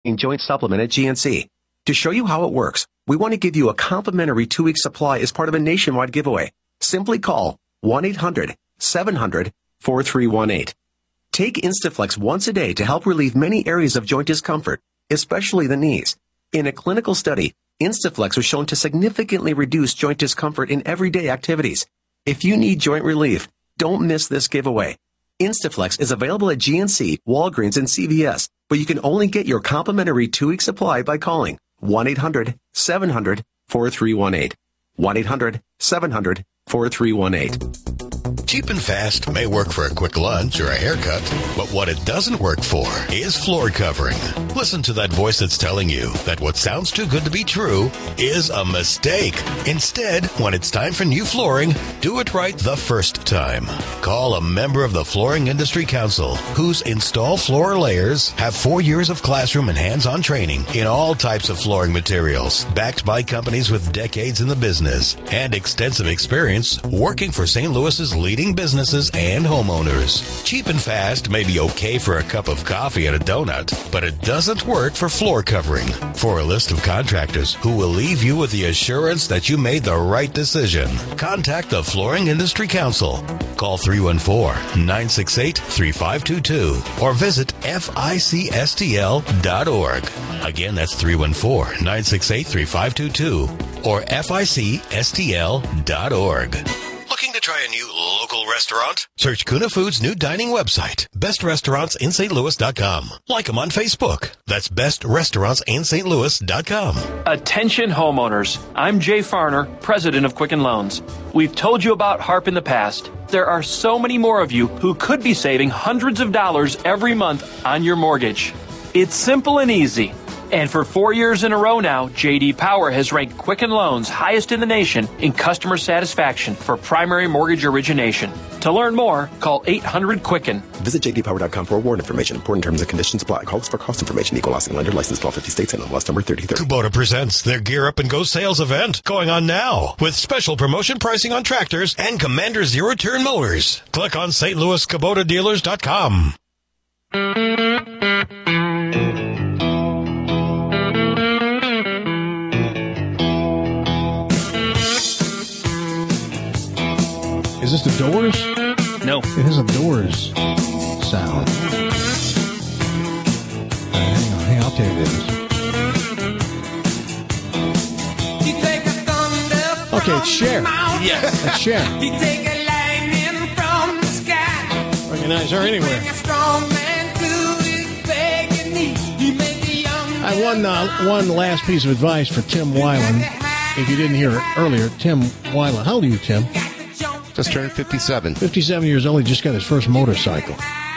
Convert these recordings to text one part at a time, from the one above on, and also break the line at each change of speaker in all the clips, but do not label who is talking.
joint supplement at GNC. To show you how it works, we want to give you a complimentary 2-week supply as part of a nationwide giveaway. Simply call 1-800-700-4318. Take Instaflex once a day to help relieve many areas of joint discomfort, especially the knees. In a clinical study, Instaflex was shown to significantly reduce joint discomfort in everyday activities. If you need joint relief, don't miss this giveaway. Instaflex is available at GNC, Walgreens, and CVS, but you can only get your complimentary 2-week supply by calling 1-800-700-4318. 1-800-700-4318.
Cheap and fast may work for a quick lunch or a haircut, but what it doesn't work for is floor covering. Listen to that voice that's telling you that what sounds too good to be true is a mistake. Instead, when it's time for new flooring, do it right the first time. Call a member of the Flooring Industry Council, whose Install Floor Layers have 4 years of classroom and hands-on training in all types of flooring materials, backed by companies with decades in the business and extensive experience working for St. Louis's leading businesses and homeowners. Cheap and fast may be okay for a cup of coffee and a donut, but it doesn't work for floor covering. For a list of contractors who will leave you with the assurance that you made the right decision, contact the Flooring Industry Council. Call 314-968-3522 or visit ficstl.org. Again, that's 314-968-3522 or ficstl.org. Looking to try a new local restaurant? Search Kuna Foods' new dining website, bestrestaurantsinstlouis.com. Like them on Facebook. That's bestrestaurantsinstlouis.com.
Attention homeowners. I'm Jay Farner, president of Quicken Loans. We've told you about HARP in the past. There are so many more of you who could be saving hundreds of dollars every month on your mortgage. It's simple and easy. And for 4 years in a row now, J.D. Power has ranked Quicken Loans highest in the nation in customer satisfaction for primary mortgage origination. To learn more, call 800-QUICKEN.
Visit jdpower.com for award information. Important terms and conditions apply. Calls for cost information. Equal licensing lender. Licensed in all 50 states and NMLS number 3030.
Kubota presents their Gear Up and Go sales event going on now with special promotion pricing on tractors and Commander zero-turn mowers. Click on stlouiskubota.dealers.com.
Is this the Doors?
No.
It has a Doors sound. Hang on, I'll tell you this. Okay, it's Cher.
Yes.
It's Cher. Recognize her anywhere. I won one last piece of advice for Tim Weiland. If you didn't hear it earlier, Tim Weiland. How old are you, Tim?
Just turned 57.
57 years old. He just got his first motorcycle.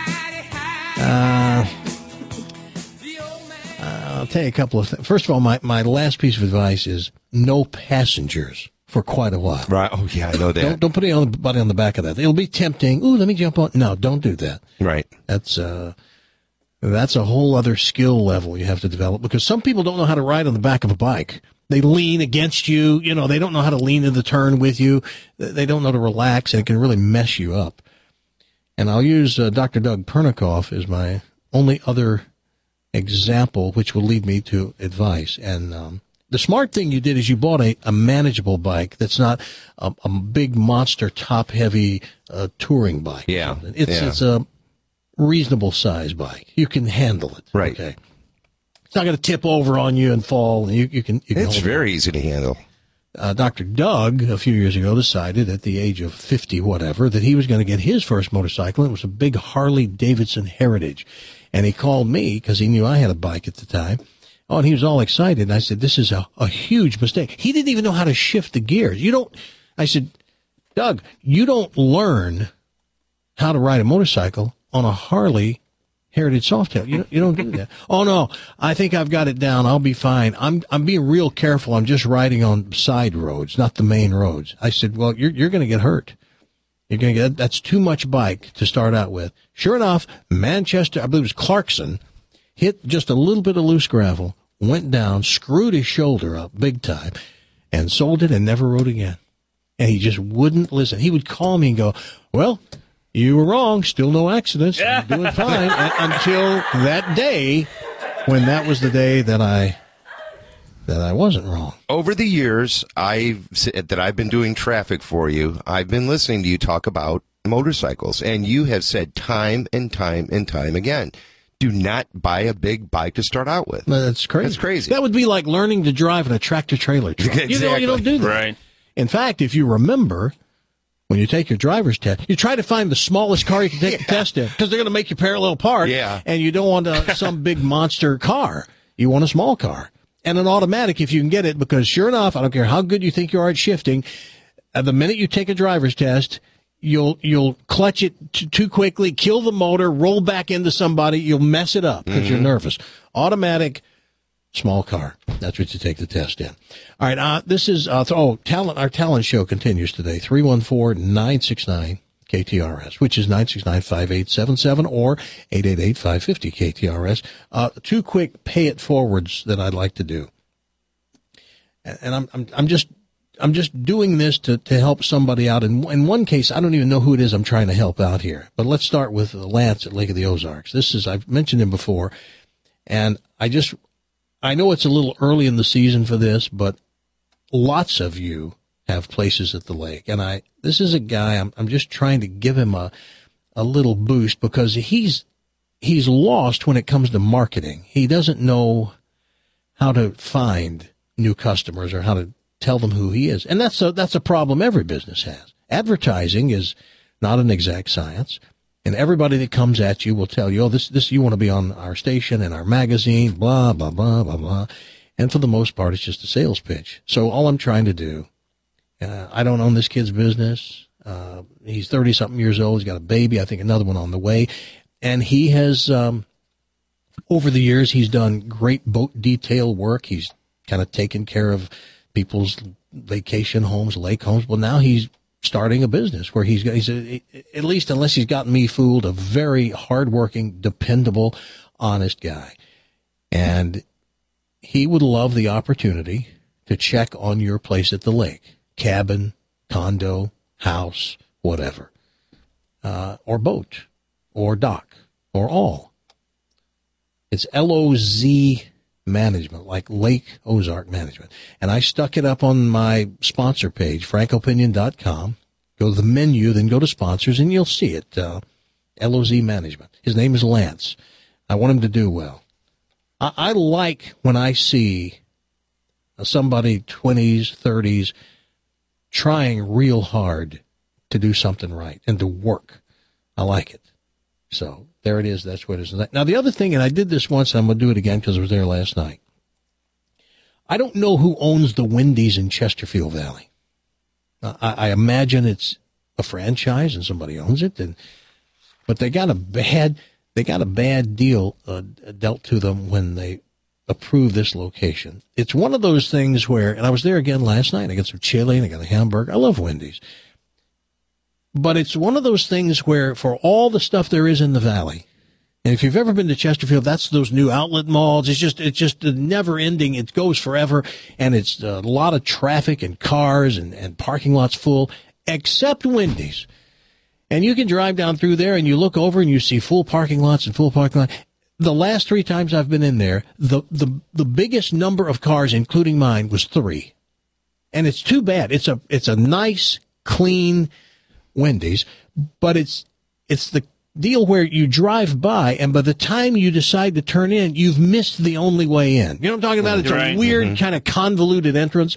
I'll tell you a couple of things. First of all, my last piece of advice is no passengers for quite a while.
Right. Oh, yeah, I know that.
Don't put anybody on the back of that. It'll be tempting. Ooh, let me jump on. No, don't do that.
Right.
That's a whole other skill level you have to develop because some people don't know how to ride on the back of a bike. They lean against you. You know, they don't know how to lean in the turn with you. They don't know to relax, and it can really mess you up. And I'll use Dr. Doug Pernikoff as my only other example, which will lead me to advice. And the smart thing you did is you bought a manageable bike that's not a big monster top-heavy touring bike.
Yeah.
It's a reasonable size bike. You can handle it.
Right.
Okay. It's not going to tip over on you and fall. You can
It's very easy to handle.
Dr. Doug, a few years ago, decided at the age of 50, whatever, that he was going to get his first motorcycle. It was a big Harley-Davidson Heritage. And he called me because he knew I had a bike at the time. Oh, and he was all excited. And I said, this is a huge mistake. He didn't even know how to shift the gears. I said, Doug, you don't learn how to ride a motorcycle on a Harley Heritage Softail. You don't do that. Oh no, I think I've got it down. I'll be fine. I'm being real careful. I'm just riding on side roads, not the main roads. I said, well, you're going to get hurt. You're going to get, that's too much bike to start out with. Sure enough, Manchester, I believe it was Clarkson, hit just a little bit of loose gravel, went down, screwed his shoulder up big time, and sold it and never rode again. And he just wouldn't listen. He would call me and go, well, you were wrong. Still no accidents. I'm doing fine. Until that day when that was the day that I wasn't wrong.
Over the years, I've been doing traffic for you, I've been listening to you talk about motorcycles, and you have said time and time and time again, do not buy a big bike to start out with.
That's crazy.
That's crazy.
That would be like learning to drive a tractor-trailer truck.
Exactly.
You don't do that.
Right.
In fact, if you remember, when you take your driver's test, you try to find the smallest car you can take the test in, because they're going to make you parallel park.
Yeah.
And you don't want some big monster car. You want a small car. And an automatic if you can get it, because sure enough, I don't care how good you think you are at shifting, the minute you take a driver's test, you'll clutch it too quickly, kill the motor, roll back into somebody, you'll mess it up because you're nervous. Automatic, small car. That's what you take the test in. All right, this is talent. Our talent show continues today. 314-969-KTRS, which is 969-5877 or 888-550-KTRS. Two quick pay it forwards that I'd like to do, and I'm just doing this to help somebody out. In one case, I don't even know who it is I'm trying to help out here. But let's start with Lance at Lake of the Ozarks. I've mentioned him before, and I know it's a little early in the season for this, but lots of you have places at the lake. And this is a guy, I'm just trying to give him a little boost, because he's lost when it comes to marketing. He doesn't know how to find new customers or how to tell them who he is. And that's a problem every business has. Advertising is not an exact science. And everybody that comes at you will tell you, this, you want to be on our station and our magazine, blah, blah, blah, blah, blah. And for the most part, it's just a sales pitch. So all I'm trying to do, I don't own this kid's business. He's 30-something years old. He's got a baby, I think another one on the way. And he has, over the years, he's done great boat detail work. He's kind of taken care of people's vacation homes, lake homes. Well, now he's starting a business where he's at least, unless he's gotten me fooled, a very hardworking, dependable, honest guy. And he would love the opportunity to check on your place at the lake, cabin, condo, house, whatever, or boat, or dock, or all. It's LOZ Management, like Lake Ozark Management. And I stuck it up on my sponsor page, frankopinion.com. Go to the menu, then go to sponsors, and you'll see it. LOZ Management. His name is Lance. I want him to do well. I like when I see somebody 20s, 30s trying real hard to do something right and to work. I like it. So there it is. That's what it is. Now, the other thing, and I did this once, and I'm going to do it again because I was there last night. I don't know who owns the Wendy's in Chesterfield Valley. I imagine it's a franchise and somebody owns it, but they got a bad deal dealt to them when they approved this location. It's one of those things where, and I was there again last night. I got some chili and I got a hamburger. I love Wendy's. But it's one of those things where, for all the stuff there is in the valley, and if you've ever been to Chesterfield, that's those new outlet malls. It's just never ending. It goes forever. And it's a lot of traffic and cars and parking lots full, except Wendy's. And you can drive down through there and you look over and you see full parking lots and full parking lots. The last 3 times I've been in there, the biggest number of cars, including mine, was 3. And it's too bad. It's a nice, clean Wendy's, but it's the deal where you drive by, and by the time you decide to turn in, you've missed the only way in. You know what I'm talking about? It's a weird kind of convoluted entrance.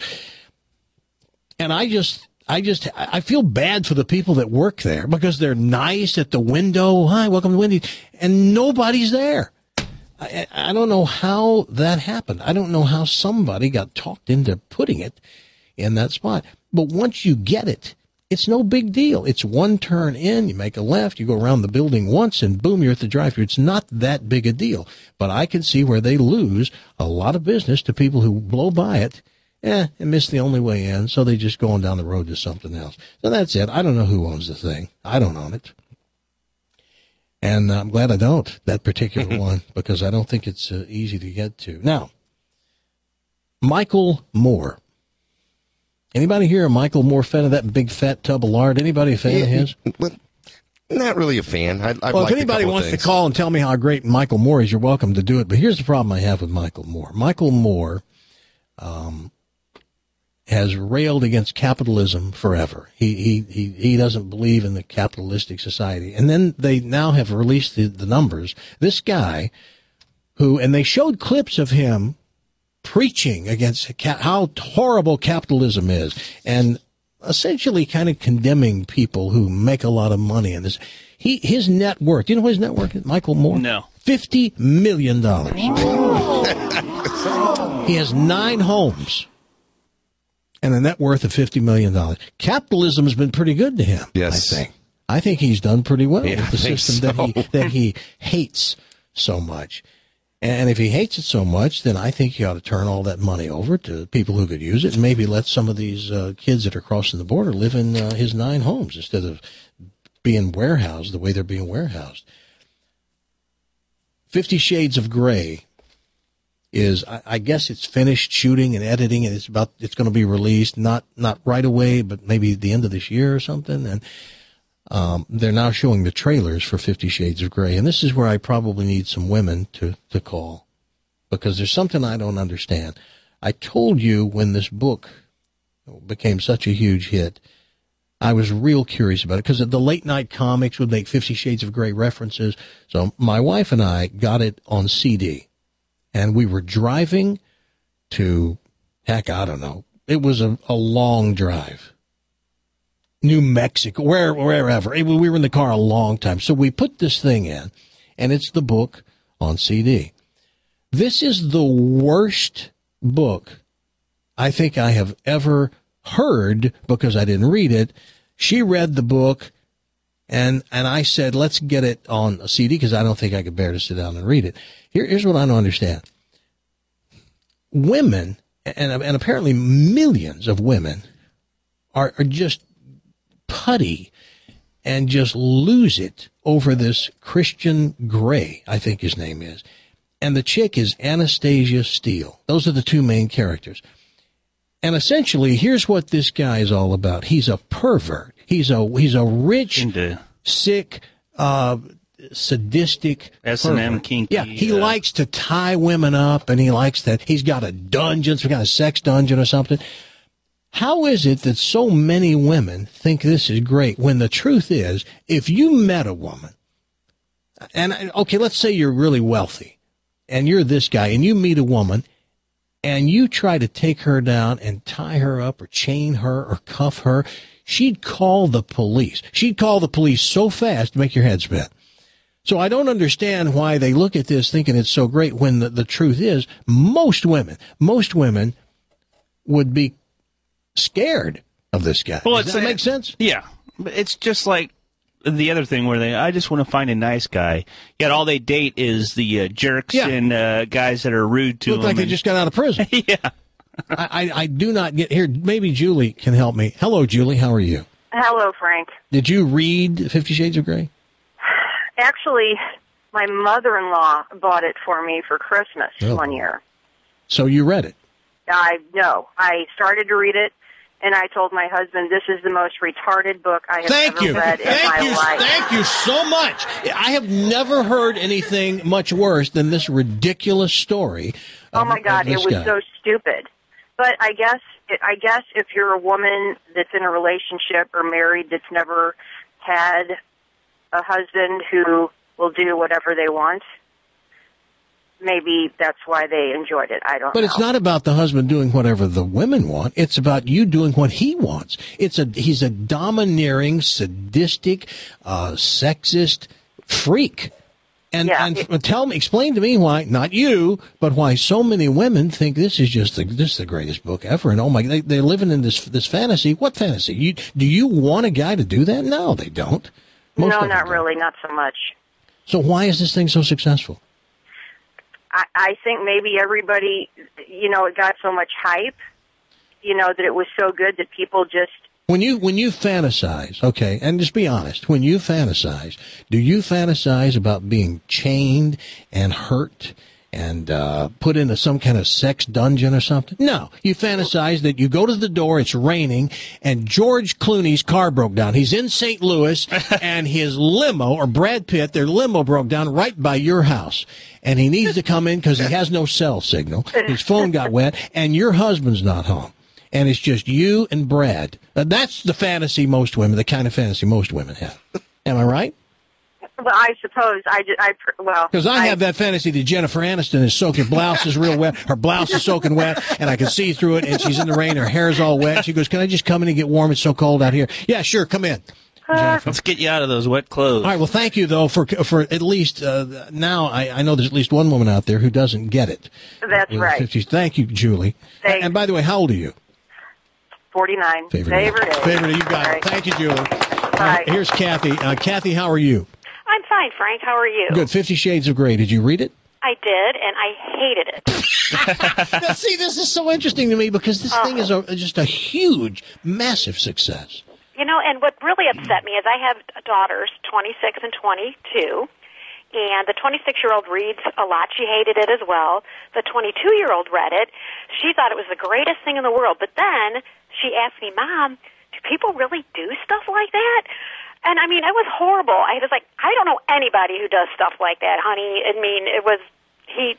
And I feel bad for the people that work there, because they're nice at the window. Hi, welcome to Wendy's. And nobody's there. I don't know how that happened. I don't know how somebody got talked into putting it in that spot. But once you get it, it's no big deal. It's one turn in, you make a left, you go around the building once, and boom, you're at the drive-thru. It's not that big a deal. But I can see where they lose a lot of business to people who blow by it, and miss the only way in, so they just go on down the road to something else. So that's it. I don't know who owns the thing. I don't own it. And I'm glad I don't, that particular one, because I don't think it's easy to get to. Now, Michael Moore. Anybody here a Michael Moore fan of that big fat tub of lard? Anybody a fan of his?
Not really a fan.
Well, if anybody wants to call and tell me how great Michael Moore is, you're welcome to do it. But here's the problem I have with Michael Moore. Michael Moore has railed against capitalism forever. He doesn't believe in the capitalistic society. And then they now have released the numbers. This guy and they showed clips of him preaching against how horrible capitalism is and essentially kind of condemning people who make a lot of money in this. His net worth, do you know what his net worth is, Michael Moore?
No.
$50 million. He has 9 homes and a net worth of $50 million. Capitalism has been pretty good to him,
yes.
I think he's done pretty well with the system
so.
that he hates so much. And if he hates it so much, then I think he ought to turn all that money over to people who could use it and maybe let some of these kids that are crossing the border live in his 9 homes instead of being warehoused the way they're being warehoused. 50 Shades of Grey is, I guess it's finished shooting and editing, and it's going to be released, not right away, but maybe at the end of this year or something. And they're now showing the trailers for 50 Shades of Grey. And this is where I probably need some women to call, because there's something I don't understand. I told you when this book became such a huge hit, I was real curious about it, because the late night comics would make 50 Shades of Grey references. So my wife and I got it on CD. And we were driving to, heck, I don't know. It was a long drive. New Mexico, wherever. We were in the car a long time. So we put this thing in, and it's the book on CD. This is the worst book I think I have ever heard, because I didn't read it. She read the book, and I said, let's get it on a CD, because I don't think I could bear to sit down and read it. Here's what I don't understand. Women, and apparently millions of women, are just putty and just lose it over this Christian Grey, I think his name is. And the chick is Anastasia Steele. Those are the 2 main characters. And essentially, here's what this guy is all about. He's a pervert. He's a rich, sick, sadistic
S&M kinky.
Yeah, he likes to tie women up, and he likes that. He's got a dungeon, some kind of sex dungeon or something. How is it that so many women think this is great, when the truth is, if you met a woman, and okay, let's say you're really wealthy, and you're this guy, and you meet a woman, and you try to take her down and tie her up or chain her or cuff her, she'd call the police. She'd call the police so fast to make your head spin. So I don't understand why they look at this thinking it's so great, when the truth is most women would be scared of this guy.
Well,
does that make sense?
Yeah. But it's just like the other thing where I just want to find a nice guy. Yet all they date is the jerks and guys that are rude to them.
Look like they just got out of prison.
Yeah.
I do not get here. Maybe Julie can help me. Hello, Julie. How are you?
Hello, Frank.
Did you read 50 Shades of Grey?
Actually, my mother-in-law bought it for me for Christmas one year.
So you read it?
No. I started to read it, and I told my husband, this is the most retarded book I have ever read in my life.
Thank you so much. I have never heard anything much worse than this ridiculous story.
Oh, my God, it was so stupid. But I guess if you're a woman that's in a relationship or married that's never had a husband who will do whatever they want, maybe that's why they enjoyed it. I don't know.
But it's not about the husband doing whatever the women want. It's about you doing what he wants. He's a domineering, sadistic, sexist freak. And explain to me why, not you, but why so many women think this is just the greatest book ever. And oh my, they're living in this fantasy. What fantasy? Do you want a guy to do that? No, they don't.
No, not really, not so much.
So why is this thing so successful?
I think maybe everybody, it got so much hype, that it was so good that people just...
When you fantasize, okay, and just be honest, when you fantasize, do you fantasize about being chained and hurt and put into some kind of sex dungeon or something? No. You fantasize that you go to the door, it's raining, and George Clooney's car broke down. He's in St. Louis, and his limo, or Brad Pitt, their limo broke down right by your house. And he needs to come in because he has no cell signal. His phone got wet, and your husband's not home. And it's just you and Brad. That's the fantasy most women, the kind of fantasy most women have. Am I right?
Well, I suppose
because I have that fantasy that Jennifer Aniston is soaking, her blouse is real wet, her blouse is soaking wet, and I can see through it, and she's in the rain, her hair's all wet. She goes, "Can I just come in and get warm? It's so cold out here." Yeah, sure, come in.
Let's get you out of those wet clothes.
All right, well, thank you, though, for at least now I know there's at least one woman out there who doesn't get it.
That's right.
50s. Thank you, Julie.
Thanks.
And by the way, how old are you?
49.
Favorite age. You got it. Thank you, Julie. Here's Kathy. Kathy, how are you?
I'm fine, Frank. How are you?
Good. 50 Shades of Grey. Did you read it?
I did, and I hated it.
Now, see, this is so interesting to me because this thing is just a huge, massive success.
You know, and what really upset me is I have daughters, 26 and 22, and the 26-year-old reads a lot. She hated it as well. The 22-year-old read it. She thought it was the greatest thing in the world. But then she asked me, "Mom, do people really do stuff like that?" And, I mean, it was horrible. I was like, I don't know anybody who does stuff like that, honey. I mean, it was... his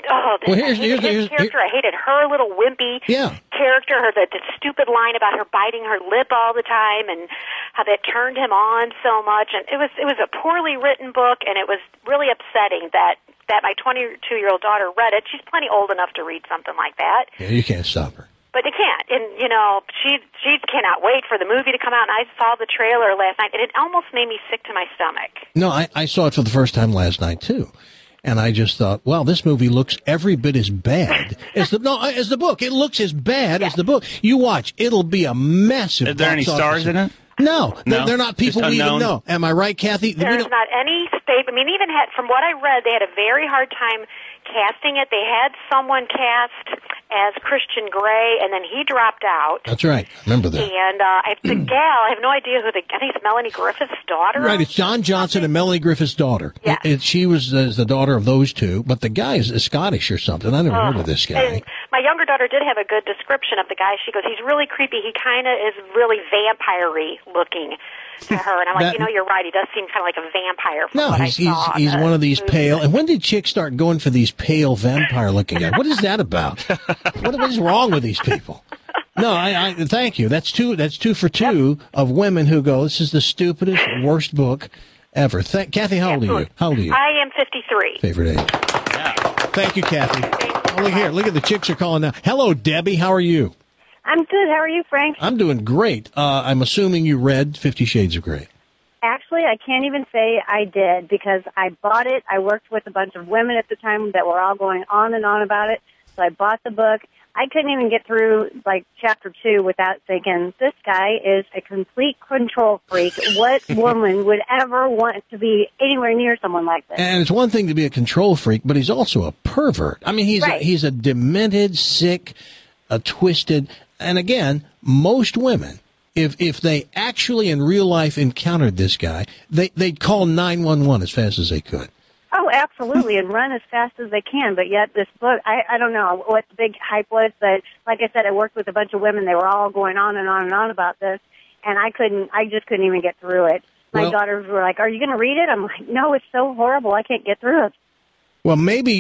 character. I hated her little wimpy character, the stupid line about her biting her lip all the time, and how that turned him on so much. And it was a poorly written book, and it was really upsetting that my 22-year-old daughter read it. She's plenty old enough to read something like that.
Yeah, you can't stop her.
But you can't. And, you know, she cannot wait for the movie to come out. And I saw the trailer last night, and it almost made me sick to my stomach.
No, I saw it for the first time last night, too. And I just thought, well, this movie looks every bit as bad as the book. It looks as bad as the book. You watch. It'll be a massive.
Are there any stars in it?
No, they're not people we even know. Am I right, Kathy?
There's not any state. I mean, even from what I read, they had a very hard time casting it. They had someone cast as Christian Grey, and then he dropped out.
That's right. Remember that.
And the gal, I have no idea who I think it's Melanie Griffith's daughter.
Right, it's Don Johnson and Melanie Griffith's daughter.
Yeah.
She was the daughter of those two, but the guy is Scottish or something. I never heard of this guy.
And my younger daughter did have a good description of the guy. She goes, he's really creepy. He kind of is really vampire-y looking to her. And I'm like, you're right. He does seem kind of like a vampire from what I saw.
He's one of these pale. And when did chicks start going for these pale vampire-looking guys? What is that about? What is wrong with these people? No, I thank you. That's two for two of women who go, this is the stupidest, worst book ever. Kathy, how old are you? How old are you?
I am 53.
Favorite age. Yeah. Thank you, Kathy. Look at the chicks are calling now. Hello, Debbie. How are you?
I'm good. How are you, Frank?
I'm doing great. I'm assuming you read 50 Shades of Grey.
Actually, I can't even say I did because I bought it. I worked with a bunch of women at the time that were all going on and on about it. So I bought the book. I couldn't even get through, like, chapter 2 without thinking, this guy is a complete control freak. What woman would ever want to be anywhere near someone like this?
And it's one thing to be a control freak, but he's also a pervert. I mean, he's a demented, sick, a twisted... And again, most women, if they actually in real life encountered this guy, they'd call 911 as fast as they could.
Oh, absolutely, and run as fast as they can. But yet this book, I don't know what the big hype was, but like I said, I worked with a bunch of women. They were all going on and on and on about this, and I just couldn't even get through it. My daughters were like, are you going to read it? I'm like, no, it's so horrible. I can't get through it.
Well,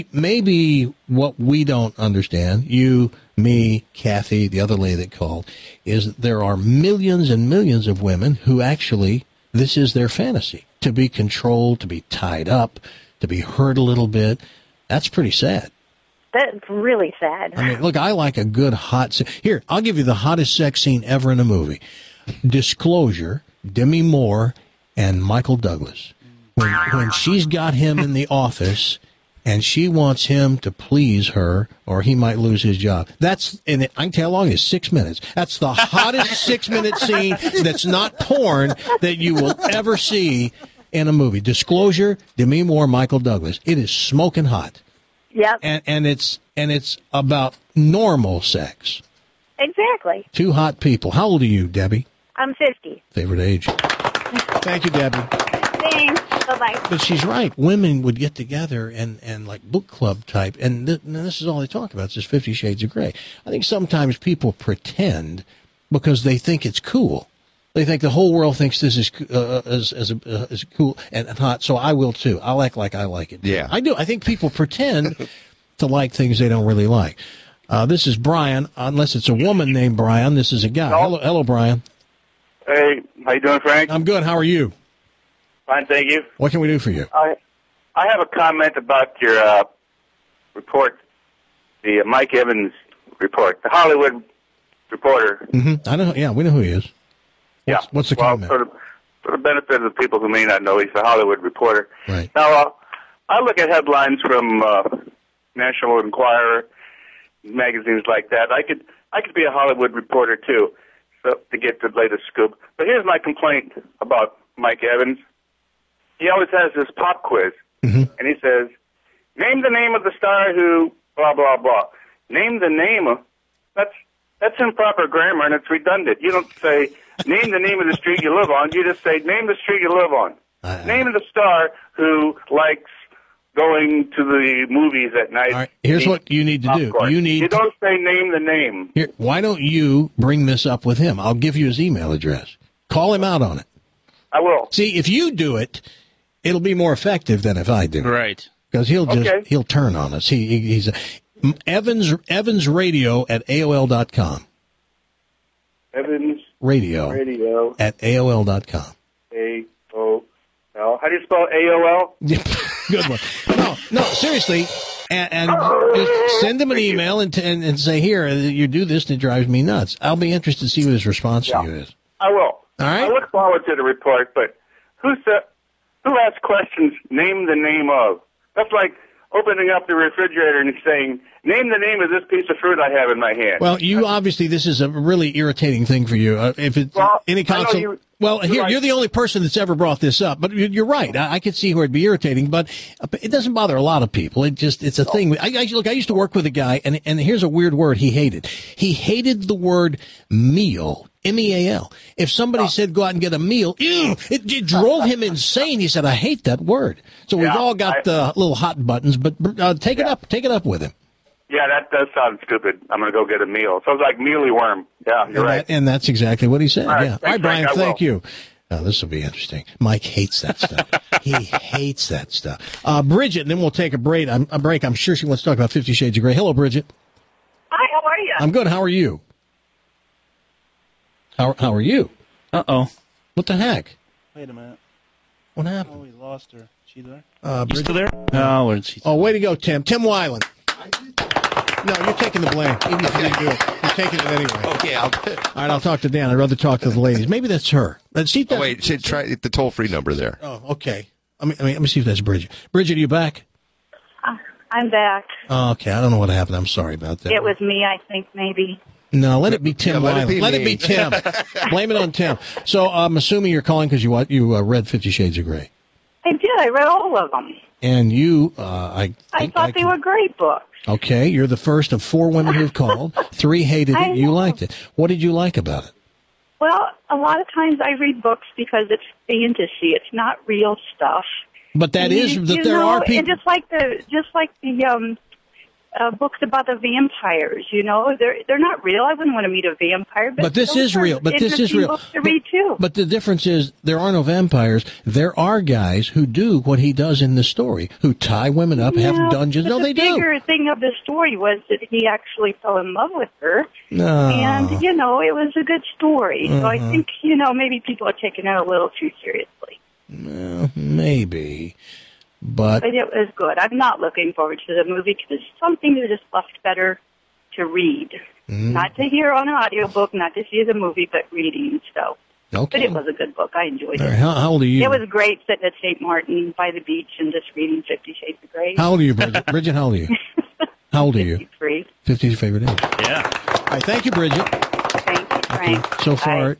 maybe what we don't understand, you, me, Kathy, the other lady that called, is that there are millions and millions of women who actually, this is their fantasy, to be controlled, to be tied up, to be hurt a little bit. That's pretty sad.
That's really sad.
I mean, look, I like a good hot... Here, I'll give you the hottest sex scene ever in a movie. Disclosure, Demi Moore and Michael Douglas. When she's got him in the office... and she wants him to please her, or he might lose his job. I can tell how long it is, 6 minutes. That's the hottest 6-minute scene that's not porn that you will ever see in a movie. Disclosure, Demi Moore, Michael Douglas. It is smoking hot.
Yep.
And it's about normal sex.
Exactly.
Two hot people. How old are you, Debbie?
I'm 50.
Favorite age. Thank you, Debbie.
Thanks. Bye-bye.
But she's right. Women would get together and like book club type, and this is all they talk about. It's just 50 Shades of Grey. I think sometimes people pretend because they think it's cool. They think the whole world thinks this is cool and hot, so I will too. I'll act like I like it.
Yeah.
I do. I think people pretend to like things they don't really like. This is Brian. Unless it's a woman named Brian, this is a guy. Hello, Brian.
Hey, how you doing, Frank?
I'm good. How are you?
Fine, thank you.
What can we do for you?
I have a comment about your report, the Mike Evans report, the Hollywood Reporter.
Mm-hmm. I know. Yeah, we know who he is. What's the comment?
For the benefit of the people who may not know, he's the Hollywood Reporter.
Right.
Now, I look at headlines from National Enquirer, magazines like that. I could be a Hollywood Reporter too, so to get the latest scoop. But here's my complaint about Mike Evans. He always has this pop quiz, and he says, "Name the name of the star who blah blah blah." Name the name of that's improper grammar and it's redundant. You don't say name the name of the street you live on. You just say name the street you live on. Name the star who likes going to the movies at night.
All right, here's what you need to do. You
don't say name the name.
Here, why don't you bring this up with him? I'll give you his email address. Call him out on it.
I will.
See, if you do it, it'll be more effective than if I do.
Right.
Because he'll turn on us. He's Evans Radio at AOL.com.
Evans
Radio at AOL.com.
AOL. How do you spell AOL?
Good one. No, seriously. And just send him an email and say, here, you do this and it drives me nuts. I'll be interested to see what his response to you is.
I will.
All right.
I look forward to the report, but who asks questions, name the name of? That's like opening up the refrigerator and saying, name the name of this piece of fruit I have in my hand.
Well, this is a really irritating thing for you. If it's any console. You're the only person that's ever brought this up, but you're right. I could see where it'd be irritating, but it doesn't bother a lot of people. It's a thing. I used to work with a guy, and here's a weird word he hated. He hated the word meal. MEAL. If somebody said go out and get a meal, it drove him insane. He said, I hate that word. So we've all got little hot buttons, but take it up with him.
Yeah, that does sound stupid. I'm going to go get a meal. Sounds like mealy worm. Yeah, you're right.
And that's exactly what he said.
All right,
yeah. All right, Brian, thank you. Now, this will be interesting. Mike hates that stuff. He hates that stuff. Bridget, and then we'll take a break. I'm sure she wants to talk about 50 Shades of Grey. Hello, Bridget.
Hi, how are you?
I'm good. How are you? How are you?
Uh-oh.
What the heck?
Wait a minute.
What happened?
Oh, we lost her. She there?
Bridget?
You still there? No, where did she?
Oh, way to go, Tim. Tim Weiland. No, you're taking the blame. Even if you didn't do it, you're taking it anyway.
Okay,
all right, I'll talk to Dan. I'd rather talk to the ladies. Maybe that's her.
Wait, try the toll-free number there.
Oh, okay. Let me see if that's Bridget. Bridget, are you back?
I'm back.
Oh, okay, I don't know what happened. I'm sorry about that.
It was me, I think, maybe.
No, let it be Tim Weiland. Let it be Tim. Blame it on Tim. So I'm assuming you're calling because you read 50 Shades of Grey.
I did. I read all of them.
And you, I
thought they were great books.
Okay, you're the first of 4 women who've called. 3 hated it. You liked it. What did you like about it?
Well, a lot of times I read books because it's fantasy. It's not real stuff.
But there are people.
And just like the books about the vampires, they're not real. I wouldn't want to meet a vampire. But
this is real. But this is real.
Books to read too.
But the difference is there are no vampires. There are guys who do what he does in the story, who tie women up, have dungeons. No, they do.
The bigger thing of the story was that he actually fell in love with her.
No.
And, it was a good story. So I think, maybe people are taking it a little too seriously.
Well, maybe. But
it was good. I'm not looking forward to the movie because it's something that is much better to read. Not to hear on an audiobook, not to see the movie, but reading. So,
okay.
But it was a good book. I enjoyed it.
How old are you?
It was great sitting at St. Martin by the beach and just reading 50 Shades of Grey.
How old are you, Bridget? Bridget, how old are you? How old are you?
53.
50 is your favorite age.
Yeah.
All right, thank you, Bridget.
Thank you, Frank.
Okay. So far,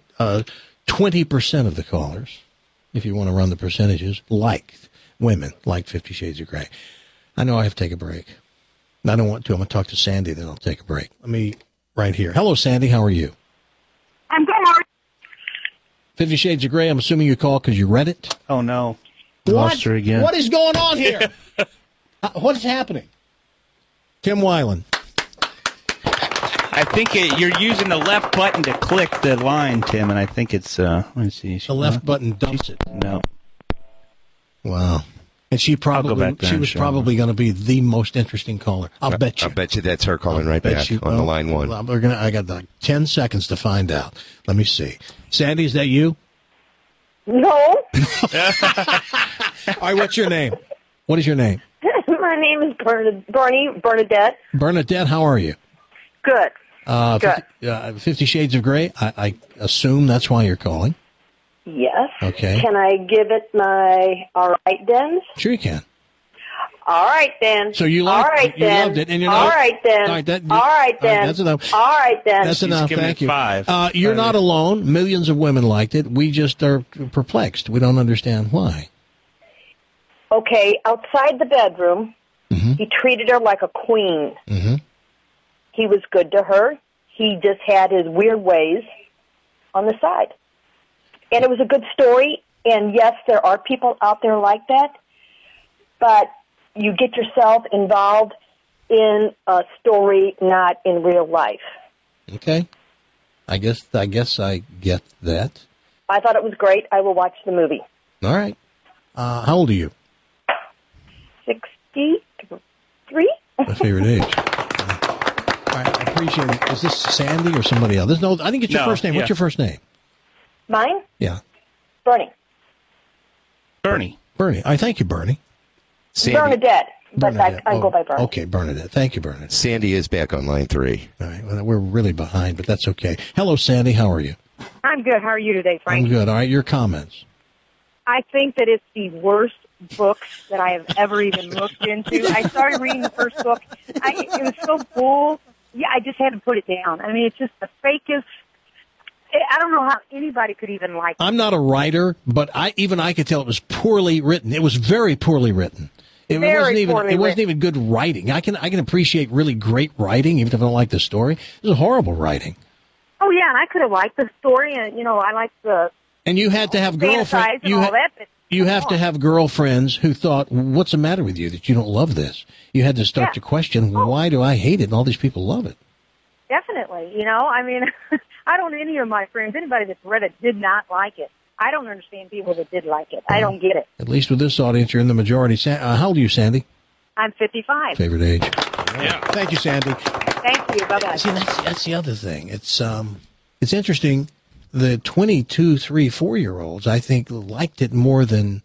20% of the callers, if you want to run the percentages, women like 50 Shades of Grey. I know I have to take a break. I don't want to. I'm going to talk to Sandy, then I'll take a break. Let me, right here. Hello, Sandy. How are you?
I'm good.
50 Shades of Grey. I'm assuming you called because you read it?
Oh, no. Lost her again.
What is going on here? What is happening? Tim Weiland.
I think you're using the left button to click the line, Tim, and I think it's, let me see.
The left button dumps it.
No.
Wow. And she was probably going to be the most interesting caller. I'll bet you.
I'll bet you that's her calling right back on the line one.
I got like 10 seconds to find out. Let me see. Sandy, is that you?
No.
All right, what's your name? What is your name?
My name is Bernadette.
Bernadette, how are you?
Good.
Good. 50 Shades of Grey, I assume that's why you're calling.
Yes.
Okay.
Can I give it my all right then?
Sure you can.
All right then.
So you
all right
you
then.
loved it, and you're
all
not,
right then.
All right,
then.
That's enough.
All right then.
That's enough. Thank you.
5.
You're not alone. Millions of women liked it. We just are perplexed. We don't understand why.
Okay, outside the bedroom, he treated her like a queen.
Mm-hmm.
He was good to her. He just had his weird ways on the side. And it was a good story. And yes, there are people out there like that. But you get yourself involved in a story, not in real life.
Okay. I guess I get that.
I thought it was great. I will watch the movie.
All right. How old are you?
63.
My favorite age. All right, I appreciate it. Is this Sandy or somebody else? I didn't get your first name.
Yeah.
What's your first name?
Mine?
Yeah.
Bernie.
Bernie.
I thank you, Bernie.
Sandy.
Bernadette. But I go by Bernie.
Okay, Bernadette. Thank you, Bernadette.
Sandy is back on line 3.
All right. Well, we're really behind, but that's okay. Hello, Sandy. How are you?
I'm good. How are you today, Frank?
I'm good. All right, your comments.
I think that it's the worst books that I have ever even looked into. I started reading the first book. It was so cool. Yeah, I just had to put it down. I mean, it's just the fakest. I don't know how anybody could even like it.
I'm not a writer, but I could tell it was poorly written. It was very poorly written. It wasn't even good writing. I can appreciate really great writing, even if I don't like the story. It was horrible writing.
Oh yeah, and I could have liked the story, and I liked the.
And you had to have girlfriends. You have to have girlfriends who thought, "What's the matter with you that you don't love this?" You had to start to question, "Why do I hate it?" And all these people love it.
Definitely, I mean, I don't know any of my friends, anybody that's read it did not like it. I don't understand people that did like it. I don't get it.
At least with this audience, you're in the majority. How old are you, Sandy?
I'm 55.
Favorite age. Yeah. Thank you, Sandy.
Thank you. Bye-bye.
See, that's the other thing. It's interesting. The 22, 3, 4-year-olds, I think, liked it more than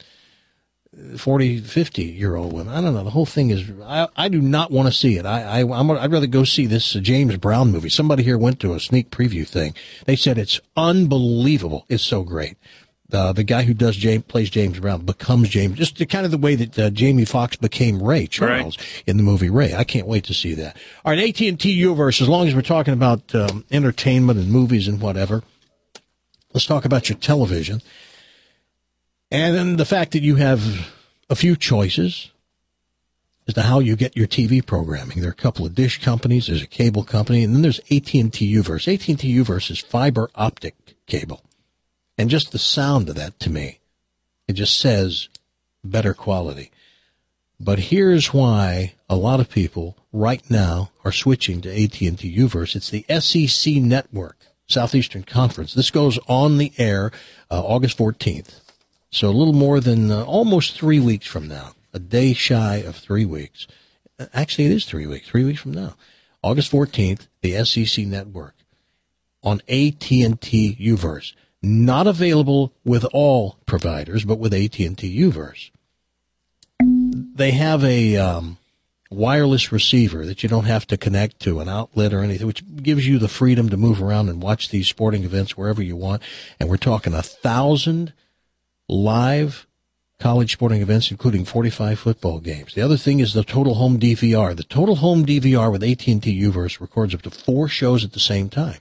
40, 50-year-old women. I don't know. The whole thing is, I do not want to see it. I'd rather go see this James Brown movie. Somebody here went to a sneak preview thing. They said it's unbelievable. It's so great. The guy who plays James Brown becomes James, just kind of the way that Jamie Foxx became Ray Charles in the movie Ray. I can't wait to see that. All right, AT&T Uverse, as long as we're talking about entertainment and movies and whatever, let's talk about your television. And then the fact that you have a few choices as to how you get your TV programming. There are a couple of dish companies, there's a cable company, and then there's AT&T Uverse. AT&T Uverse is fiber optic cable. And just the sound of that, to me, it just says better quality. But here's why a lot of people right now are switching to AT&T Uverse. It's the SEC Network, Southeastern Conference. This goes on the air August 14th. So a little more than almost 3 weeks from now, a day shy of 3 weeks. Actually, it is 3 weeks, 3 weeks from now. August 14th, the SEC Network on AT&T Uverse. Not available with all providers, but with AT&T Uverse. They have a wireless receiver that you don't have to connect to an outlet or anything, which gives you the freedom to move around and watch these sporting events wherever you want. And we're talking 1,000 live college sporting events, including 45 football games. The other thing is the Total Home DVR. The Total Home DVR with AT&T Uverse records up to 4 shows at the same time.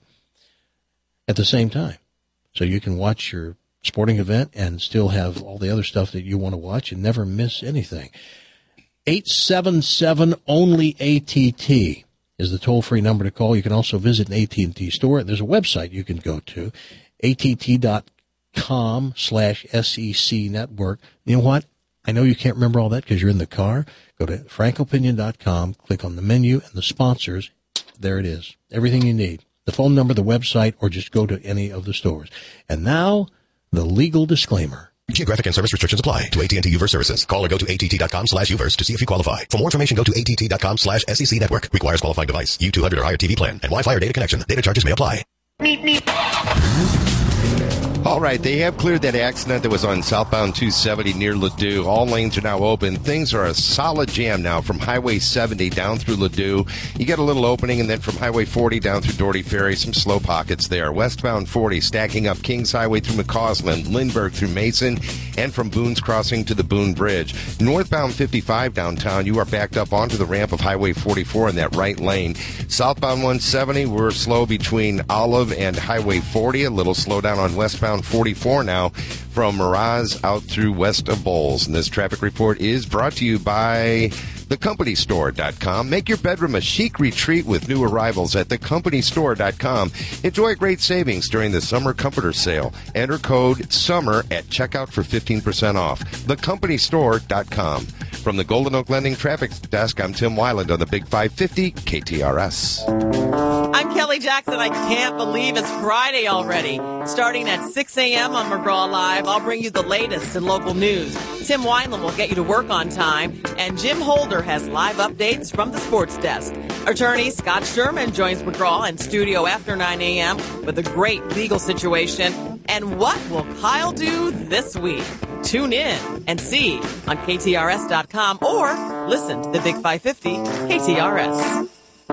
So you can watch your sporting event and still have all the other stuff that you want to watch and never miss anything. 877-ONLY-ATT is the toll-free number to call. You can also visit an AT&T store. There's a website you can go to, att.com/SEC network. You know what? I know you can't remember all that because you're in the car. Go to frankopinion.com, click on the menu and the sponsors. There it is. Everything you need. The phone number, the website, or just go to any of the stores. And now, the legal disclaimer.
Geographic and service restrictions apply to AT&T Uverse services. Call or go to att.com/Uverse to see if you qualify. For more information, go to att.com/SEC network. Requires qualifying device. U200 or higher TV plan and Wi-Fi or data connection. Data charges may apply.
All right, they have cleared that accident that was on southbound 270 near Ladue. All lanes are now open. Things are a solid jam now from Highway 70 down through Ladue. You get a little opening, and then from Highway 40 down through Doherty Ferry, some slow pockets there. Westbound 40 stacking up Kings Highway through McCausland, Lindbergh through Mason, and from Boone's Crossing to the Boone Bridge. Northbound 55 downtown, you are backed up onto the ramp of Highway 44 in that right lane. Southbound 170, we're slow between Olive and Highway 40. A little slowdown on westbound 44 now from Miraz out through west of Bowles. And this traffic report is brought to you by thecompanystore.com. Make your bedroom a chic retreat with new arrivals at thecompanystore.com. Enjoy great savings during the summer comforter sale. Enter code SUMMER at checkout for 15% off. Thecompanystore.com. From the Golden Oak Lending Traffic Desk, I'm Tim Weiland on the Big 550 KTRS.
I'm Kelly Jackson. I can't believe it's Friday already. Starting at 6 a.m. on McGraw Live, I'll bring you the latest in local news. Tim Wineland will get you to work on time, and Jim Holder has live updates from the sports desk. Attorney Scott Sherman joins McGraw in studio after 9 a.m. with a great legal situation. And what will Kyle do this week? Tune in and see on KTRS.com or listen to the Big 550 KTRS.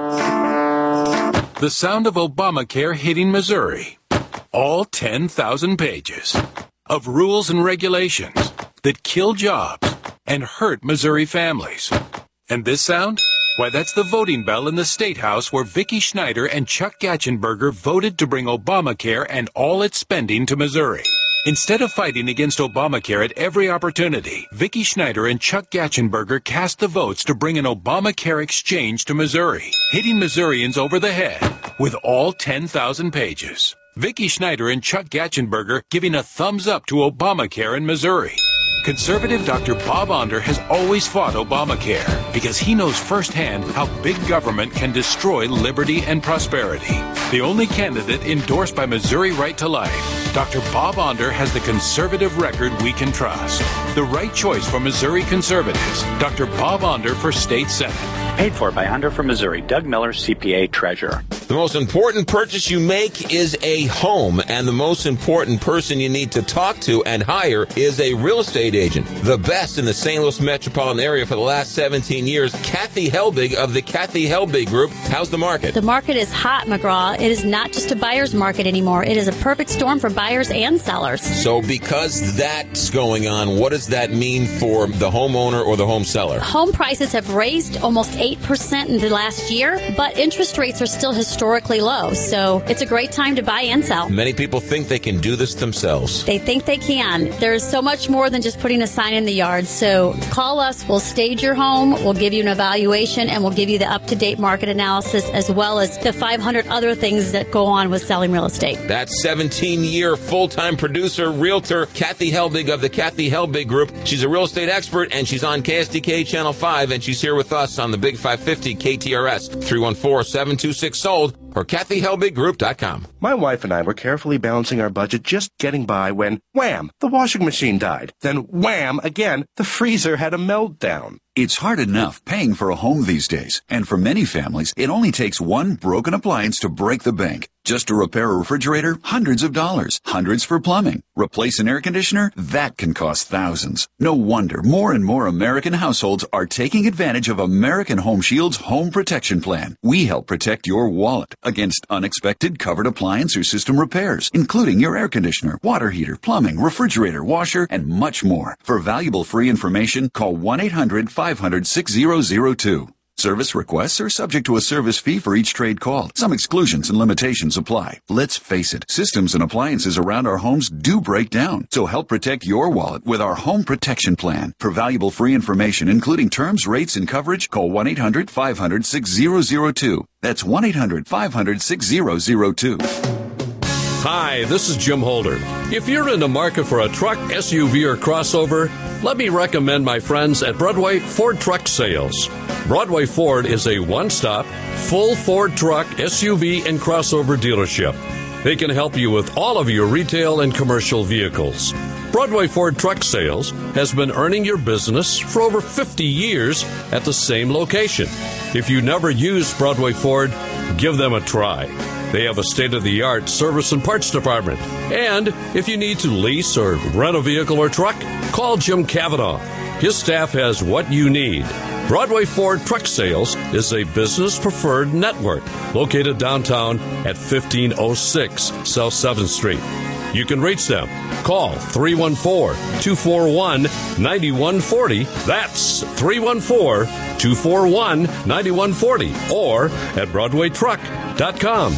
The sound of Obamacare hitting Missouri. All 10,000 pages of rules and regulations that kill jobs and hurt Missouri families. And this sound? Why, that's the voting bell in the State House where Vicki Schneider and Chuck Gatchenberger voted to bring Obamacare and all its spending to Missouri. Instead of fighting against Obamacare at every opportunity, Vicki Schneider and Chuck Gatchenberger cast the votes to bring an Obamacare exchange to Missouri, hitting Missourians over the head with all 10,000 pages. Vicki Schneider and Chuck Gatchenberger giving a thumbs up to Obamacare in Missouri. Conservative Dr. Bob Onder has always fought Obamacare because he knows firsthand how big government can destroy liberty and prosperity. The only candidate endorsed by Missouri Right to Life, Dr. Bob Onder has the conservative record we can trust. The right choice for Missouri conservatives, Dr. Bob Onder for State Senate.
Paid for by Onder from Missouri, Doug Miller, CPA, Treasurer.
The most important purchase you make is a home, and the most important person you need to talk to and hire is a real estate agent. The best in the St. Louis metropolitan area for the last 17 years, Kathy Helbig of the Kathy Helbig Group. How's the market?
The market is hot, McGraw. It is not just a buyer's market anymore. It is a perfect storm for buyers and sellers.
So because that's going on, what does that mean for the homeowner or the home seller?
Home prices have raised almost 8% in the last year, but interest rates are still historically low. So it's a great time to buy and sell.
Many people think they can do this themselves.
They think they can. There's so much more than just putting a sign in the yard. So call us. We'll stage your home. We'll give you an evaluation, and we'll give you the up-to-date market analysis as well as the 500 other things that go on with selling real estate.
That's 17-year full-time producer, realtor, Kathy Helbig of the Kathy Helbig Group. She's a real estate expert, and she's on KSDK Channel 5, and she's here with us on the Big 550 KTRS, 314-726-SOLD, or KathyHelbigGroup.com.
My wife and I were carefully balancing our budget, just getting by when, wham, the washing machine died. Then wham, again, the freezer had a meltdown.
It's hard enough paying for a home these days, and for many families, it only takes one broken appliance to break the bank. Just to repair a refrigerator, hundreds of dollars. Hundreds for plumbing. Replace an air conditioner? That can cost thousands. No wonder more and more American households are taking advantage of American Home Shield's Home Protection Plan. We help protect your wallet against unexpected covered appliance or system repairs, including your air conditioner, water heater, plumbing, refrigerator, washer, and much more. For valuable free information, call 1-800-500-6002. Service requests are subject to a service fee for each trade call. Some exclusions and limitations apply. Let's face it, systems and appliances around our homes do break down. So help protect your wallet with our Home Protection Plan. For valuable free information, including terms, rates, and coverage, call 1-800-500-6002. That's 1-800-500-6002.
Hi, this is Jim Holder. If you're in the market for a truck, SUV, or crossover, let me recommend my friends at Broadway Ford Truck Sales. Broadway Ford is a one-stop, full Ford truck, SUV, and crossover dealership. They can help you with all of your retail and commercial vehicles. Broadway Ford Truck Sales has been earning your business for over 50 years at the same location. If you never used Broadway Ford, give them a try. They have a state-of-the-art service and parts department. And if you need to lease or rent a vehicle or truck, call Jim Cavanaugh. His staff has what you need. Broadway Ford Truck Sales is a business-preferred network located downtown at 1506 South 7th Street. You can reach them. Call 314-241-9140. That's 314-241-9140. Or at BroadwayTruck.com.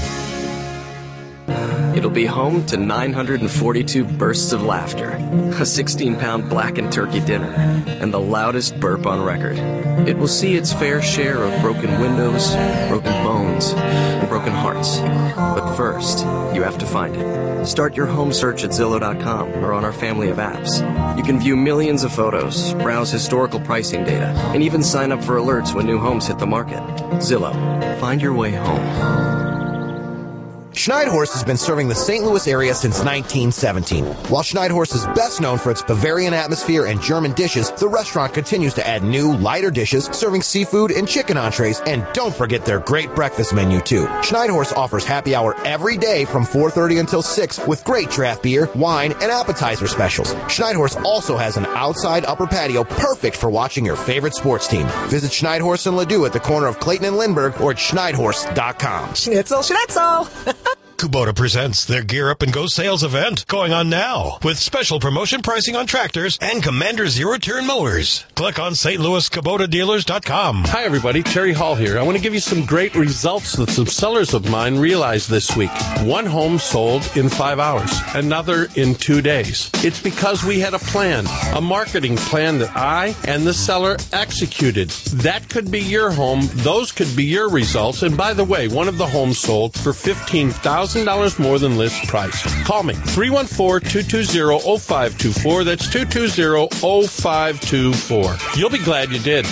It'll be home to 942 bursts of laughter, a 16-pound blackened turkey dinner, and the loudest burp on record. It will see its fair share of broken windows, broken bones, and broken hearts. But first, you have to find it. Start your home search at Zillow.com or on our family of apps. You can view millions of photos, browse historical pricing data, and even sign up for alerts when new homes hit the market. Zillow. Find your way home.
Schneidhorst has been serving the St. Louis area since 1917. While Schneidhorst is best known for its Bavarian atmosphere and German dishes, the restaurant continues to add new, lighter dishes, serving seafood and chicken entrees, and don't forget their great breakfast menu, too. Schneidhorst offers happy hour every day from 4:30 until 6 with great draft beer, wine, and appetizer specials. Schneidhorst also has an outside upper patio perfect for watching your favorite sports team. Visit Schneidhorst in Ladue at the corner of Clayton and Lindbergh or at Schneidhorst.com.
Schnitzel, schnitzel!
Kubota presents their Gear Up and Go sales event going on now with special promotion pricing on tractors and Commander zero-turn mowers. Click on stlouiskubota.dealers.com.
Hi, everybody. Terry Hall here. I want to give you some great results that some sellers of mine realized this week. One home sold in 5 hours, another in 2 days. It's because we had a plan, a marketing plan that I and the seller executed. That could be your home. Those could be your results. And by the way, one of the homes sold for $15,000 more than list price. Call me, 314-220-0524. That's 220-0524. You'll be glad you did.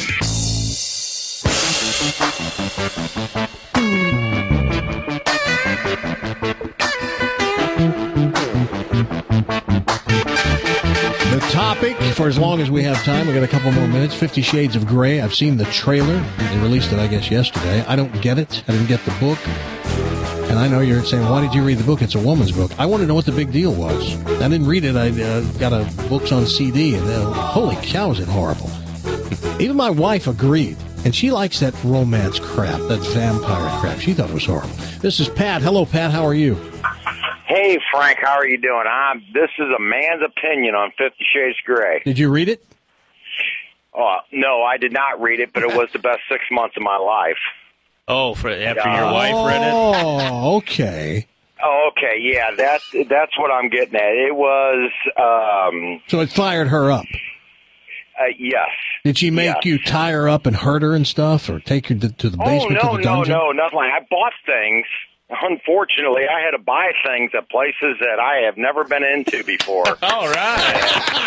The topic, for as long as we have time, we got a couple more minutes, 50 Shades of Grey. I've seen the trailer. They released it, I guess, yesterday. I don't get it. I didn't get the book. And I know you're saying, why did you read the book? It's a woman's book. I want to know what the big deal was. I didn't read it. I got books on CD, and holy cow, is it horrible. Even my wife agreed, and she likes that romance crap, that vampire crap. She thought it was horrible. This is Pat. Hello, Pat. How are you?
Hey, Frank. How are you doing? This is a man's opinion on 50 Shades of Grey.
Did you read it?
No, I did not read it, but it was the best 6 months of my life.
Oh, after your wife read it?
Oh, okay.
Oh, okay, yeah, that's what I'm getting at. It was...
So it fired her up?
Yes.
Did she make you tie her up and hurt her and stuff, or take her to the basement, to the dungeon?
No, nothing like that. I bought things. Unfortunately, I had to buy things at places that I have never been into before.
All right.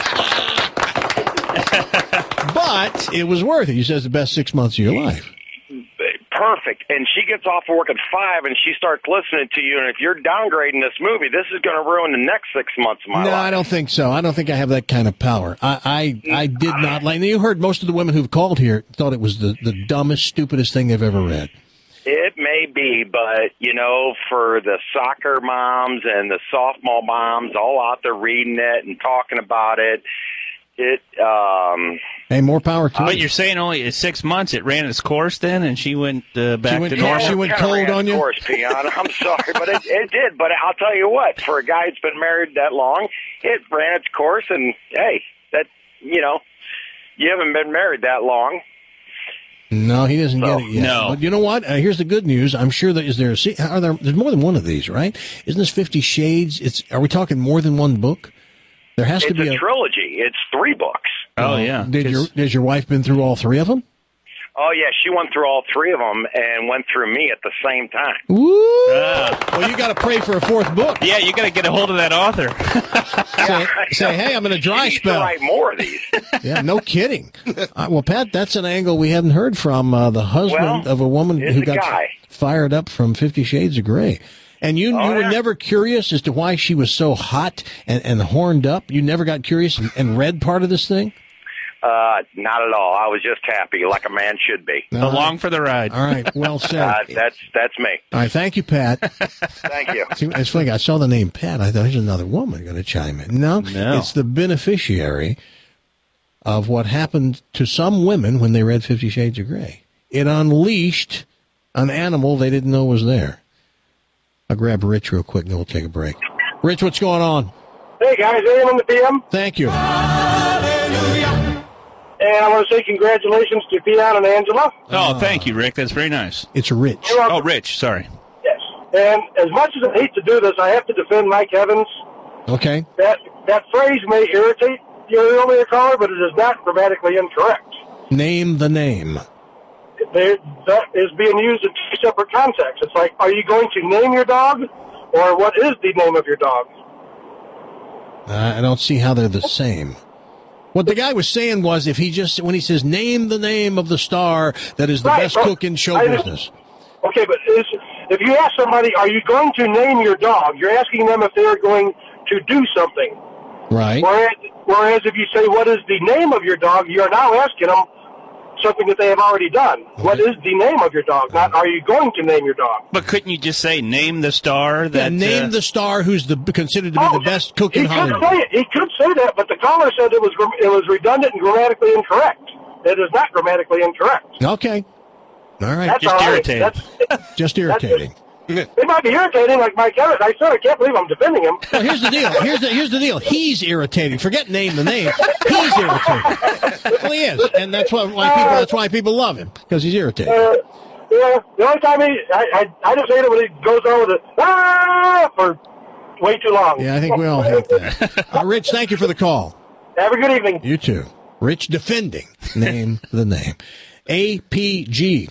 But it was worth it. You said it's the best 6 months of your life.
Perfect. And she gets off of work at 5 and she starts listening to you. And if you're downgrading this movie, this is going to ruin the next 6 months of my life.
No, I don't think so. I don't think I have that kind of power. I did not like. You heard most of the women who've called here thought it was the dumbest, stupidest thing they've ever read.
It may be, but, for the soccer moms and the softball moms all out there reading it and talking about it,
Hey, more power to
But
it.
you're saying only 6 months it ran its course then, and she went back to normal?
She went cold on you?
Of course, Peon. I'm sorry, but it did. But I'll tell you what, for a guy who's been married that long, it ran its course, and, hey, you haven't been married that long.
No, he doesn't get it yet.
No.
But you know what? Here's the good news. I'm sure that there's more than one of these, right? Isn't this 50 Shades? Are we talking more than one book? There has to be
a trilogy. It's 3 books.
Oh, yeah.
Has your wife been through all 3 of them?
Oh, yeah, she went through all three of them and went through me at the same time.
Woo! Well, you got to pray for a fourth book.
Yeah, you got to get a hold of that author.
Say, hey, I'm in a dry
You
spell.
need to write more of these.
Yeah, no kidding. Well, Pat, that's an angle we haven't heard from the husband of a woman
it's
who
a
got
guy.
fired up from 50 Shades of Grey. And you were never curious as to why she was so hot and horned up? You never got curious and read part of this thing?
Not at all. I was just happy, like a man should be.
Along for the ride.
All right, well said.
That's me.
All right, thank you, Pat.
Thank you.
See, it's funny, I saw the name Pat. I thought, here's another woman going to chime in. No, it's the beneficiary of what happened to some women when they read 50 Shades of Grey. It unleashed an animal they didn't know was there. I'll grab Rich real quick, and then we'll take a break. Rich, what's going on?
Hey, guys, AM on the PM.
Thank you.
And I want to say congratulations to Peon and Angela.
Oh, thank you, Rick. That's very nice.
It's Rich.
Oh, Rich, sorry.
Yes. And as much as I hate to do this, I have to defend Mike Evans.
Okay.
That phrase may irritate your earlier caller, but it is not grammatically incorrect.
Name the name.
That is being used in two separate contexts. It's like, are you going to name your dog, or what is the name of your dog?
I don't see how they're the same. What the guy was saying was, when he says, name the name of the star that is the best cook in show business.
Okay, but if you ask somebody, are you going to name your dog, you're asking them if they're going to do something.
Right.
Whereas if you say, what is the name of your dog, you're now asking them something that they have already done. Okay. What is the name of your dog? Not, are you going to name your dog?
But couldn't you just say, name the star?
Name the star who's considered to be the best cook in Hollywood.
He could say that, but the caller said it was redundant and grammatically incorrect. It is not grammatically incorrect.
Okay. All right.
That's
just
irritating.
Just irritating.
It might be irritating, like Mike Evans. I sort of can't believe I'm defending him.
Well, here's the deal. Here's the deal. He's irritating. Forget name the name. He's irritating. Well, he is, and that's why people love him, because he's irritating.
Yeah. The only time I just hate it when he goes on with it for way too long.
Yeah, I think we all hate that. Rich, thank you for the call.
Have a good evening.
You too. Rich defending. Name the name. APG.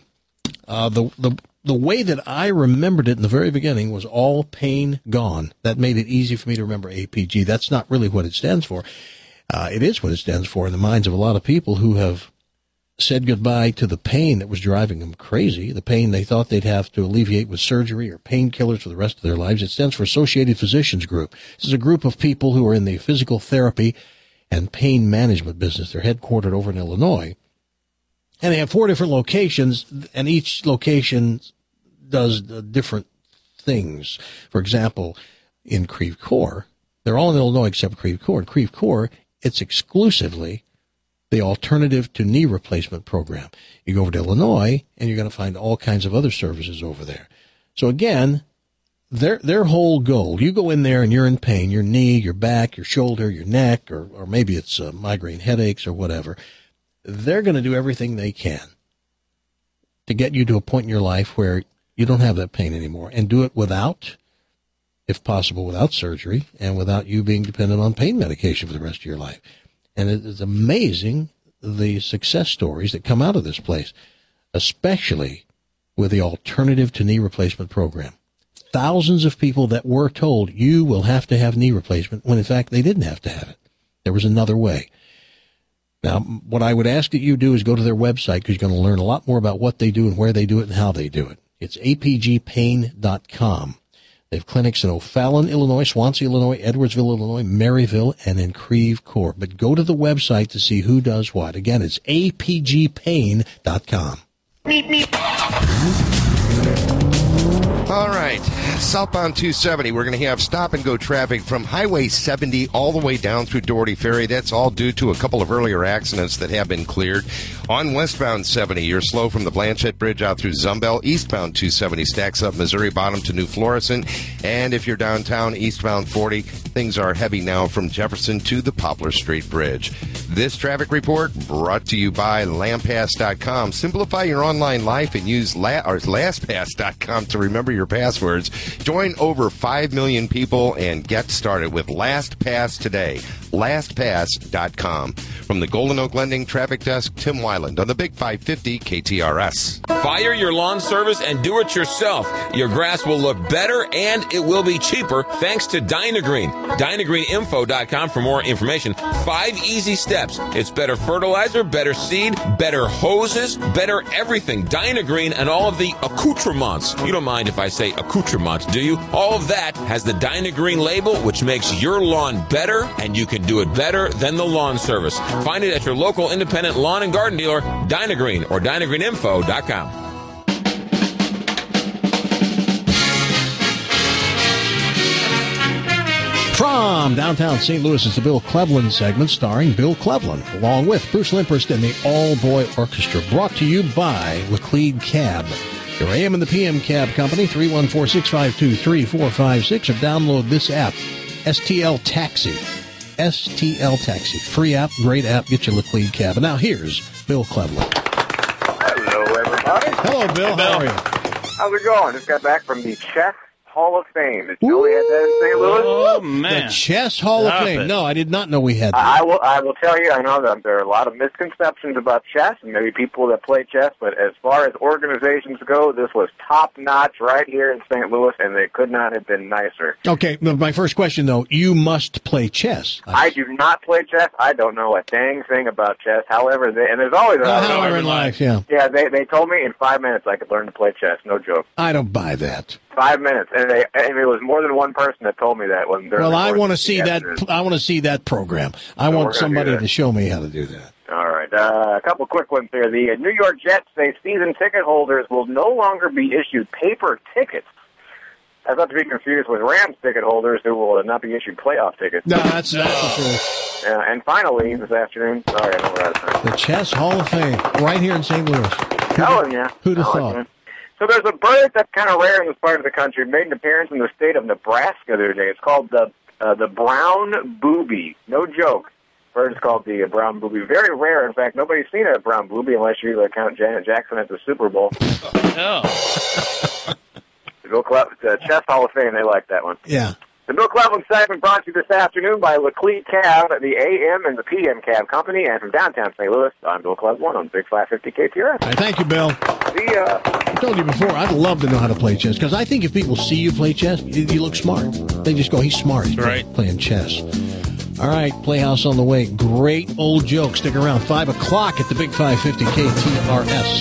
The way that I remembered it in the very beginning was all pain gone. That made it easy for me to remember APG. That's not really what it stands for. It is what it stands for in the minds of a lot of people who have said goodbye to the pain that was driving them crazy, the pain they thought they'd have to alleviate with surgery or painkillers for the rest of their lives. It stands for Associated Physicians Group. This is a group of people who are in the physical therapy and pain management business. They're headquartered over in Illinois. And they have 4 different locations, and each location does different things. For example, in Creve Coeur, they're all in Illinois except Creve Coeur. In Creve Coeur, it's exclusively the Alternative to Knee Replacement Program. You go over to Illinois, and you're going to find all kinds of other services over there. So again, their whole goal, you go in there and you're in pain, your knee, your back, your shoulder, your neck, or maybe it's migraine headaches or whatever. They're going to do everything they can to get you to a point in your life where you don't have that pain anymore, and do it without, if possible, without surgery and without you being dependent on pain medication for the rest of your life. And it is amazing the success stories that come out of this place, especially with the Alternative to Knee Replacement Program. Thousands of people that were told you will have to have knee replacement when in fact they didn't have to have it. There was another way. Now, what I would ask that you do is go to their website, because you're going to learn a lot more about what they do and where they do it and how they do it. It's apgpain.com. They have clinics in O'Fallon, Illinois, Swansea, Illinois, Edwardsville, Illinois, Maryville, and in Creve Coeur. But go to the website to see who does what. Again, it's apgpain.com.
Meep, meep. All right, southbound 270, we're going to have stop-and-go traffic from Highway 70 all the way down through Doherty Ferry. That's all due to a couple of earlier accidents that have been cleared. On westbound 70, you're slow from the Blanchette Bridge out through Zumbel. Eastbound 270 stacks up Missouri Bottom to New Florissant. And if you're downtown, eastbound 40, things are heavy now from Jefferson to the Poplar Street Bridge. This traffic report brought to you by LastPass.com. Simplify your online life and use LastPass.com to remember your passwords. Join over 5 million people and get started with LastPass today. lastpass.com. From the Golden Oak Lending Traffic Desk, Tim Weiland on the Big 550 KTRS.
Fire your lawn service and do it yourself. Your grass will look better and it will be cheaper thanks to Dynagreen. DynagreenInfo.com for more information. 5 easy steps. It's better fertilizer, better seed, better hoses, better everything. Dynagreen and all of the accoutrements. You don't mind if I say accoutrements, do you? All of that has the Dynagreen label, which makes your lawn better, and you can do it better than the lawn service. Find it at your local independent lawn and garden dealer, Dynagreen, or DynagreenInfo.com.
From downtown St. Louis is the Bill Cleveland segment starring Bill Cleveland, along with Bruce Limperst and the All-Boy Orchestra, brought to you by Laclede Cab. Your AM and the PM Cab Company, 314-652-3456, or download this app, STL Taxi. STL Taxi. Free app, great app, get your Laclede Cab. And now here's Bill Cleveland.
Hello, everybody.
Hello, Bill. How are you?
How's it going? Just got back from the Chess Hall of Fame. Did you know we had that in St. Louis?
Oh, man.
The Chess Hall of Fame. No, I did not know we had that.
I will tell you, I know that there are a lot of misconceptions about chess, and maybe people that play chess, but as far as organizations go, this was top-notch right here in St. Louis, and they could not have been nicer.
Okay, my first question, though, you must play chess.
I do not play chess. I don't know a dang thing about chess. However, and there's always a
however in life, yeah.
Yeah, they told me in 5 minutes I could learn to play chess. No joke.
I don't buy that.
5 minutes, and it was more than one person that told me that.
Well, I want to see that. I want to see that program. I want somebody to show me how to do that.
All right, a couple quick ones here. The New York Jets say season ticket holders will no longer be issued paper tickets. That's not to be confused with Rams ticket holders who will not be issued playoff tickets.
No, that's the truth.
And finally, this afternoon, sorry, I know we're out of time.
The Chess Hall of Fame, right here in St. Louis.
Telling you.
Who'd have thought?
So there's a bird that's kind of rare in this part of the country. It made an appearance in the state of Nebraska the other day. It's called the brown booby. No joke. Bird is called the brown booby. Very rare. In fact, nobody's seen a brown booby unless you count Janet Jackson at the Super Bowl.
Oh.
The Chess Hall of Fame, they like that one.
Yeah.
The Bill Cleveland segment brought to you this afternoon by Laclede Cab, the AM and the PM Cab Company, and from downtown St. Louis, I'm Bill Cleveland on Big 550 KTRS.
Right, thank you, Bill.
See ya.
I told you before, I'd love to know how to play chess, because I think if people see you play chess, you look smart. They just go, he's smart. He's playing chess. All right, Playhouse on the way. Great old joke. Stick around. 5 o'clock at the Big 550 KTRS.